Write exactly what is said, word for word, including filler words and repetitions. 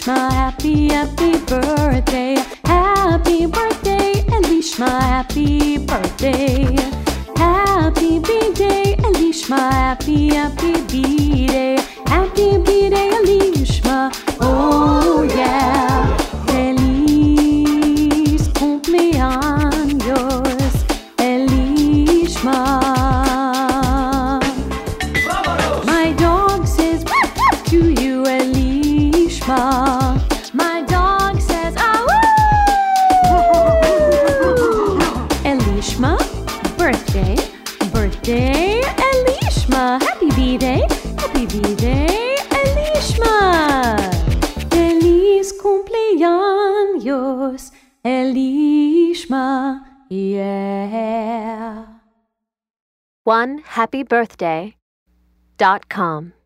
Elishma, happy, happy birthday. Happy birthday, Elishma, happy birthday. Happy B-Day, Elishma, happy, happy B-Day. Happy B-Day, Elishma, oh yeah. Feliz cumpleaños, Elishma. My dog says woof woof to you, Elishma. My dog says ah woo. Elishma, birthday, birthday, Elishma. Happy B-Day, happy B-Day, Elishma. Feliz cumpleaños, Elishma, yeah. one happy birthday dot com